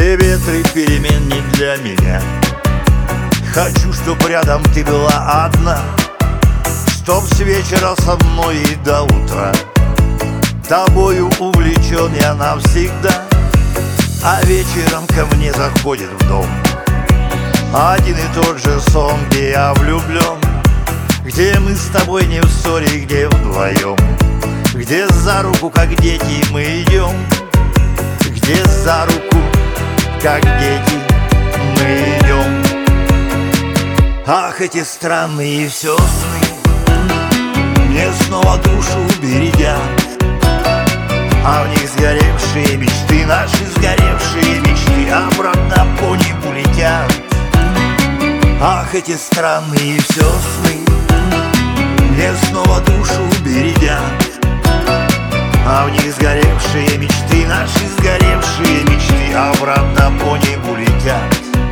Все ветры перемен не для меня. Хочу, чтоб рядом ты была одна, чтоб с вечера со мной и до утра. Тобою увлечен я навсегда, а вечером ко мне заходит в дом один и тот же сон, где я влюблен, где мы с тобой не в ссоре, где вдвоем, где за руку, как дети, мы идем, где за руку, как дети, мы идем. Ах, эти странные все сны мне снова душу бередят, а в них сгоревшие мечты, наши сгоревшие мечты обратно по небу летят. Ах, эти странные все сны мне снова душу бередят, а в них сгоревшие мечты, наши сгоревшие мечты обратно по небу летят.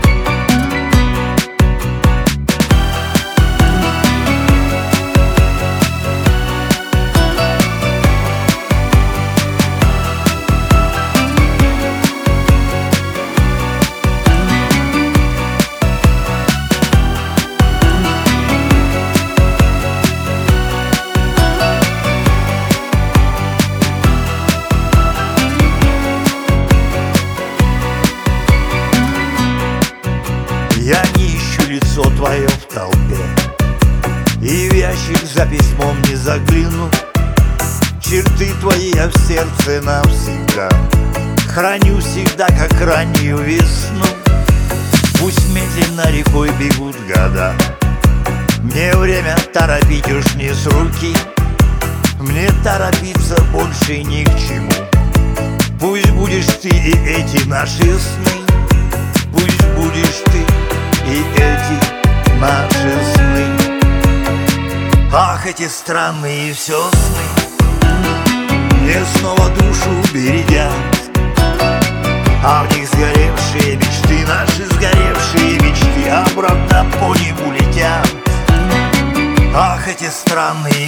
Я не ищу лицо твое в толпе, и в ящик за письмом не загляну. Черты твои я в сердце навсегда храню всегда, как раннюю весну. Пусть медленно рекой бегут года, мне время торопить уж не с руки, мне торопиться больше ни к чему. Пусть будешь ты и эти наши сны, пусть будешь ты и эти наши сны. Ах, эти странные все сны мне снова душу бередят, а в них сгоревшие мечты, наши сгоревшие мечты обратно по небу летят. Ах, эти странные